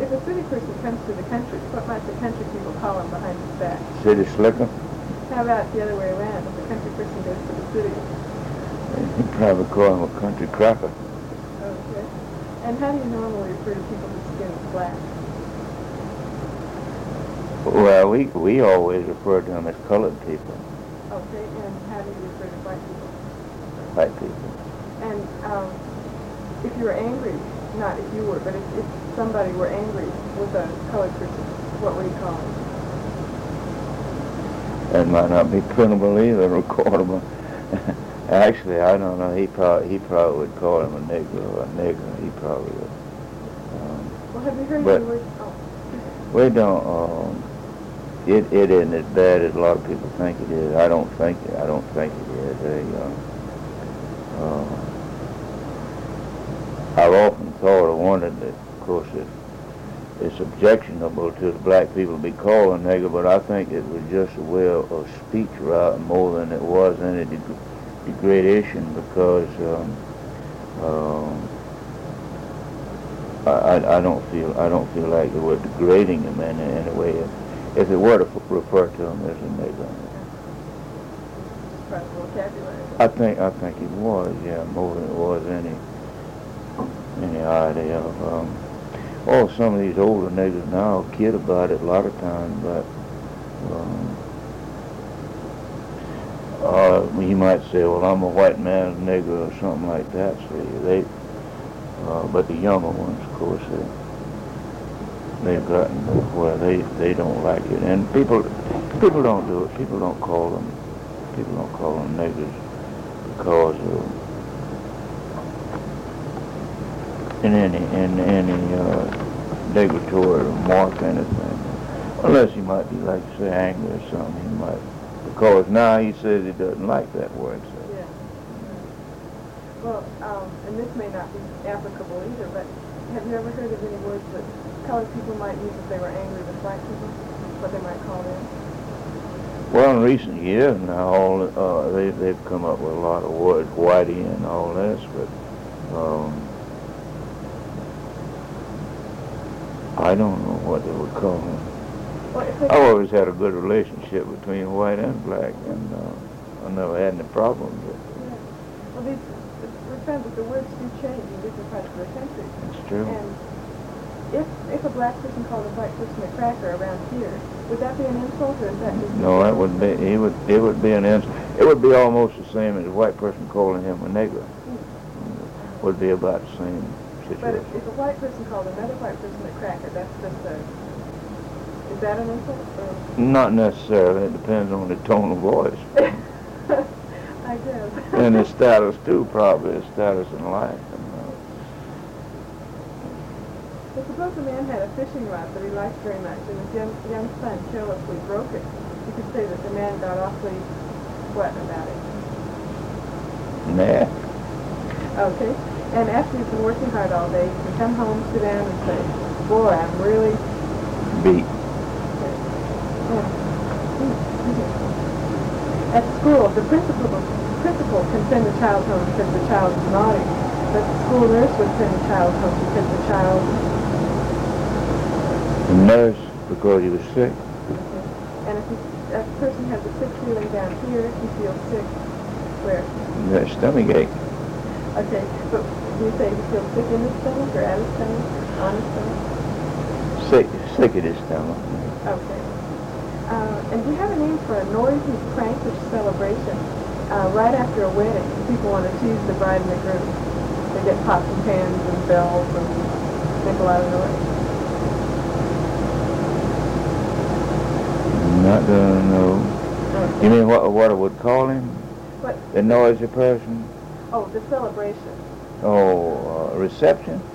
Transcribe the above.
if a city person comes to the country, what might the country people call him behind his back? City slicker? How about the other way around? If the country person goes to the city? He'd probably call him a country cracker. Okay. And how do you normally refer to people whose skin is black? Well, we always refer to them as colored people. Okay, and how do you refer to white people? White people. And if you were angry, not if you were, but if somebody were angry with a colored person, what would you call him? That might not be printable either, recordable. Actually, I don't know. He probably would call him a nigger or a nigger. He probably would. Well, have you heard but the word? Oh. We don't. It isn't as bad as a lot of people think it is. I don't think it is. I've often thought or wondered that, of course, it's objectionable to the black people to be called a nigger, but I think it was just a way of speech rather more than it was any degradation, because I don't feel like it was degrading him in any way. If it were to refer to him as a nigger. I think it was, yeah, more than it was any idea of. Some of these older niggers now kid about it a lot of times, but you might say, well, I'm a white man's nigger or something like that. See, but the younger ones, of course, they've gotten where they don't like it, and people don't do it. People don't call them niggers because in any negatory remark or anything, unless he might be, like you say, angry or something. He might, because now he says he doesn't like that word. So. Yeah. Well, and this may not be applicable either, but have you ever heard of any words that colored people might use if they were angry with white people? What they might call them? Well, in recent years now, they've come up with a lot of words, whitey and all this, but I don't know what they would call them. Well, I've always had a good relationship between white and black, and I never had any problems with it. Yeah. Well, we found that the words do change in different parts of the country. It's true. And if a black person called a white person a cracker around here, would that be an insult, or is that just... No, it would be an insult. It would be almost the same as a white person calling him a nigger. Would be about the same situation. But if a white person called another white person a cracker, that's just is that an insult? Or? Not necessarily. It depends on the tone of voice. I guess. And his status too, probably his status in life. Well, suppose a man had a fishing rod that he liked very much, and his young son carelessly broke it. You could say that the man got awfully what about it? Nah. Okay. And after you've been working hard all day, you can come home, sit down, and say, boy, I'm really... Beat. At school, the principal can send the child home because the child is naughty, but the school nurse would send the child home because the child... The nurse, because he was sick. Okay. And if a person has a sick feeling down here, he feels sick where? The stomach ache. Okay, but do you say he feels sick in his stomach or at his stomach, on his stomach? Sick at his stomach. Okay. And do you have a name for a noisy, prankish celebration right after a wedding? People want to tease the bride and the groom. They get pots and pans and bells and make a lot of noise. Not gonna know. Okay. You mean what I would call him? What? The noisy person? Oh, the celebration. Oh, reception?